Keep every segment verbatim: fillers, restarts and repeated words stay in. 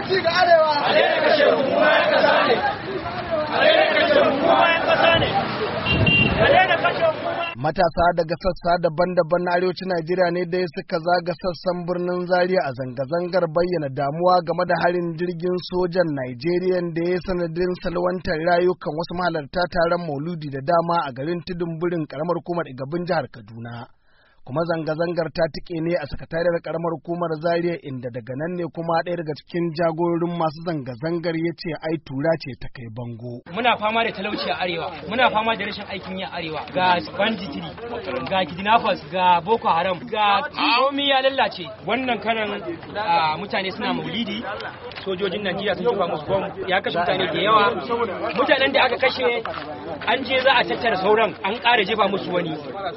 Adalci ga Arewa. A daina kashe mu kuma ƴan ƙasa ne. A daina kashe mu kuma ƴan ƙasa ne. A daina kashe mu. Matasa daga sassa daban-daban na arewacin Najeriya ne dai suka zaga sassan birnin Zaria a zanga-zangar bayyana damuwa game da harin jirgin sojan Najeriya da ya sanadin salwantar rayukan wasu mahalarta taron Mauludi da dama a garin Tudunburin karamar hukumar Igabin jihar Kaduna. Kuma zanga-zangar ta tike ne a sakatariyar karamar hukumar Zaria inda daga nan ne kuma ɗaya daga cikin jagororin masu zanga-zangar ya ce ai tura ce ta kai bango. Muna fama da talauci a arewa, muna fama da rashin aikin yi a arewa, ga banditiri, ga kidnappers, ga Boko Haram, ga komi ya lallace. Wannan karan mutane suna maulidi, sojojin Najeriya sun jefa musu bom, ya kashe mutane da yawa. Mutanen da aka kashe an je za a tattara sauran, an ƙara jefa musu wani.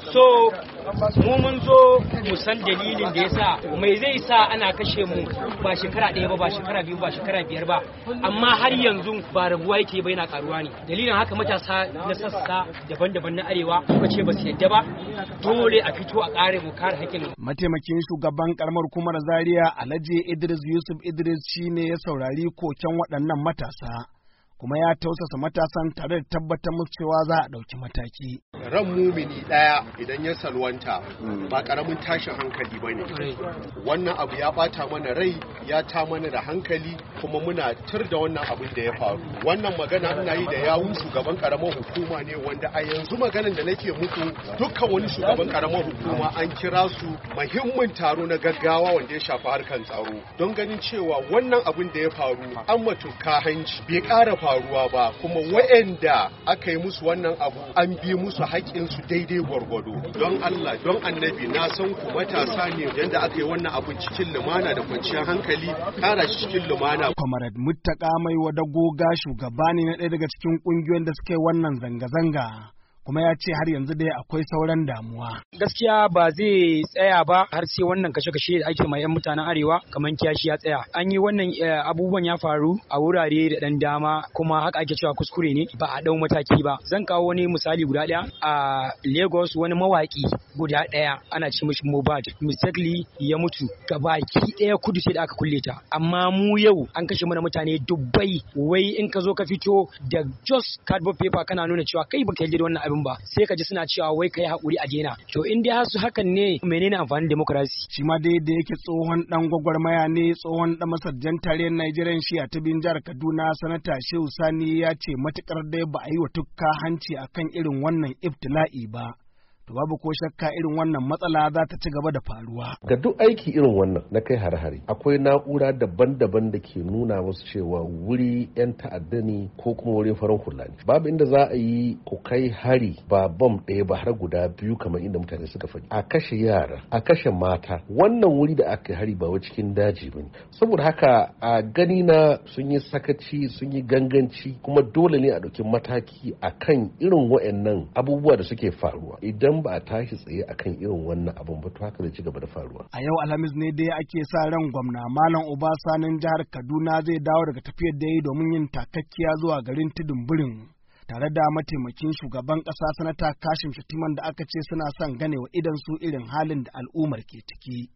So mu mun zo mu san dalilin da yasa mai zai sa ana kashe mu ba shekara ɗaya ba ba shekara biyu ba shekara biyar ba amma har yanzu ba raguwa yake ba yana karuwa ne. Dalilin haka matasa na sassa daban-daban na arewa suka ce ba su yadda ba, dole a fito a ƙare mu kare hakkin. Mataimakin shugaban karamar hukumar Zaria Alhaji Idris Yusuf Idris shine ya saurari koken waɗannan matasa, kuma ya tausasa matasan tare da tabbatar musu cewa za a ɗauki mataki. Ran mumini ɗaya idan ya salwanta ba ƙaramin tashin hankali ba ne. Wannan abu ya ɓata mana rai, ya ta mana da hankali, kuma muna tur da wannan abin da ya faru. Wannan magana ina yi da yawun shugaban ƙaramar hukuma ne, wanda a yanzu maganan da nake muku dukkan wani shugaban ƙaramar hukuma an kira su muhimmin taro na gaggawa wanda ya shafi harkar tsaro don ganin cewa wannan abin da ya faru an matuka hanci bai ƙara faruwa ba, kuma waɗanda aka yi musu wannan abu an bi musu haƙƙinsu daidai gwargwado. Don Allah, don annabi, na san ku matasa ne yadda aka yi wannan abu cikin lumana da kwanciyar hankali, ƙara shi cikin lumana. Comrade Muttaka Mai Wadagoga shugaba ne na ɗaya daga cikin ƙungiyoyin da suka yi wannan zanga-zanga, kuma ya ce har yanzu dai akwai sauran damuwa. Gaskiya ba zai tsaya ba har sai wannan kashe-kashe da ake mai 'yan mutanen arewa kamar kiyashi ya tsaya. An yi wannan abubuwan ya faru a wurare da ɗan dama, kuma haka ake cewa kuskure ne ba a ɗau mataki ba. Zan kawo wani misali guda ɗaya. A Lagos wani mawaƙi guda ɗaya ana ce mishi Mohbad mistakenly ya mutu, gabaki ɗaya kudu sai da aka kulle ta. Amma mu yau an kashe mana mutane dubbai, wai in ka zo ka fito da just cardboard paper kana nuna cewa kai baka yarda da wannan abin ba, sai ka ji suna cewa wai kai hakuri a dena. To in dai su hakan ne, menene amfanin demokrasi? Shi ma dai da yake tsohon dan gwagwarmaya ne, tsohon dan masarjan tarayyar Najeriya shi a tabin jihar Kaduna, sanata Shehu Sani ya ce matukar dai ba a yi wa tukka hanci akan irin wannan ibtila'i ba, to babu ko shakka irin wannan matsala za ta ci gaba da faruwa. Ga duk aiki irin wannan na kai hare-hare akwai na'ura daban-daban da ke nuna musu cewa wuri 'yan ta'adda ne ko kuma wurin farin hula ne. Babu inda za a yi ku kai hari ba bom ɗaya ba har guda biyu kamar inda mutane suka faɗi. A kashe yara, a kashe mata. Wannan wuri da aka hari ba wa cikin daji ba ne. Saboda haka a gani na sun yi sakaci, sun yi ganganci, kuma dole ne a ɗauki mataki akan irin waɗannan abubuwa da suke faruwa. Idan ba a tashi tsaye akan irin wannan abun ba to haka zai ci gaba da faruwa. A yau Alhamis ne dai ake sa ran gwamna Malam Uba Sanin jihar Kaduna zai dawo daga tafiyar da yi domin yin takakkiya zuwa garin Tudunburin tare da mataimakin shugaban ƙasa sanata Kashim Shettima da aka ce suna son gane wa idan su irin halin da al'ummar ke ciki.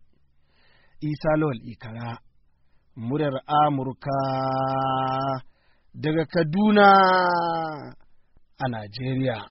Isa Lawal Ikara, muryar Amurka daga Kaduna a Najeriya.